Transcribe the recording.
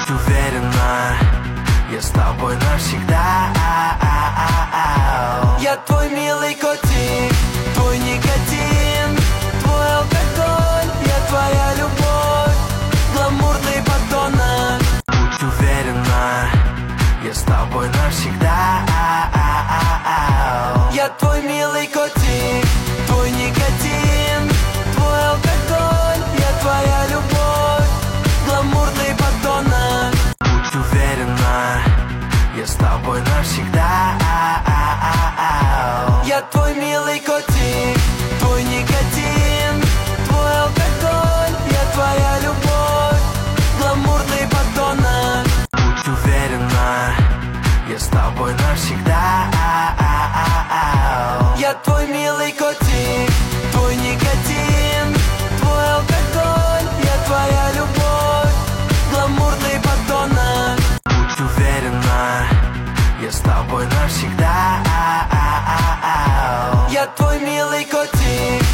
Будь уверена, я с тобой навсегда. Я твой милый котик, твой никотин, твой алкоголь, я твоя любовь, гламурный подонок. Будь уверена, я с тобой навсегда. Я твой милый котик, твой никотин, твой алкоголь, я твоя любовь, гламурный подонок. Будь уверена, я с тобой навсегда. Я твой милый котик, твой никотин, твой алкоголь, я твоя любовь, гламурный подонок. Будь уверена, я с тобой навсегда. Я твой милый котик, твой никотин, твой алкоголь, я твоя любовь, гламурный подонок. Будь уверена, я с тобой навсегда. Я твой милый котик,